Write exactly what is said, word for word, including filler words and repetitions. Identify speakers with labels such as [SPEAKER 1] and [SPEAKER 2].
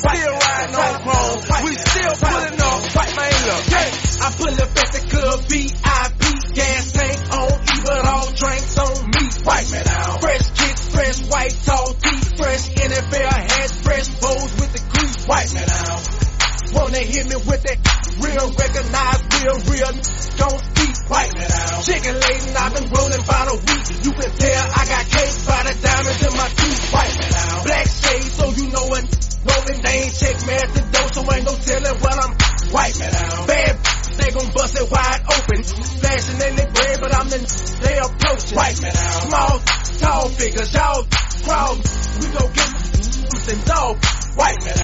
[SPEAKER 1] still riding on chrome. We still pulling up, white man look. Yeah, I pull up at the club, V I P, gas tank on E, but all drinks on me. White man out. Fresh kicks, fresh white tall teeth, fresh N F L hats, fresh bows with the crease. White man out. Wanna hit me with that real, recognize real, real, don't speak. White man out. Chicken laden, I've been rolling by the week. You can tell I got cake by the diamonds in my teeth. White man out. Black shades, so you know it. Rolling, they ain't check me at the door, so ain't no telling what I'm. White man out. Bad, they gon' bust it wide open. Flashing in the bread, but I'm the they approaching. White man out. Small, tall figures, y'all crawl. We gon' get some dog. White man out.